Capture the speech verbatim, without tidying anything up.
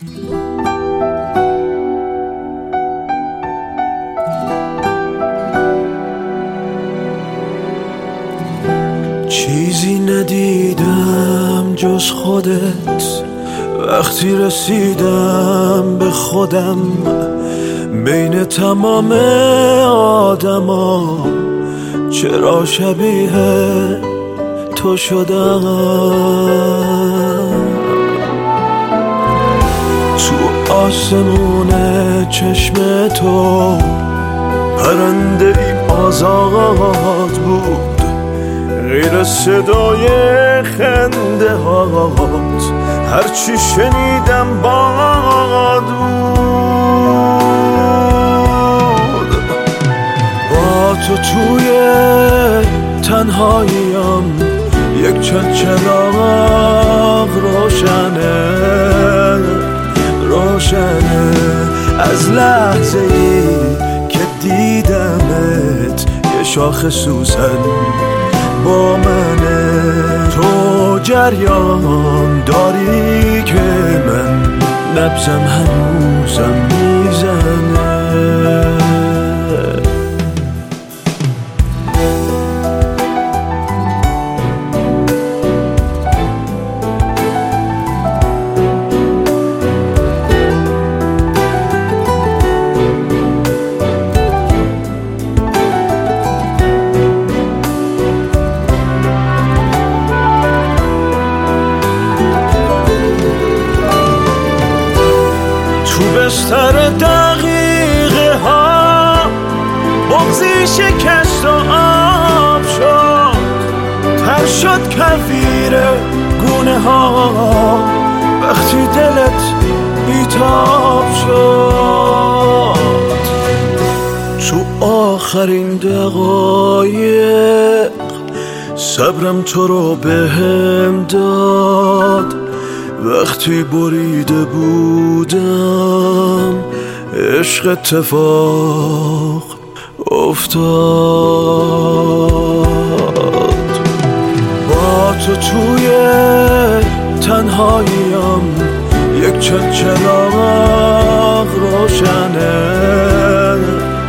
چیزی ندیدم جز خودت وقتی رسیدم به خودم، بین تمام آدما چرا شبیه تو شدم. تو آسمون چشم تو پرنده ای آزاد بود، غیر صدای خنده هات هرچی شنیدم باد بود. با تو توی تنهاییم یک چند چراغ روشنه روشنه از لحظه ای که دیدمت یه شاخ سوسن با منه. تو جریان داری که من نبضم هنوزم میزنه. بستر دقیقه ها بغضی شکست و آب شد، تر شد کویر گونه ها وقتی دلت بیتاب شد. تو آخرین دقایق صبرم تو رو بهم داد، وقتی بریده بودم عشق اتفاق افتاد. با تو توی تنهاییم یک چند چراغ روشنه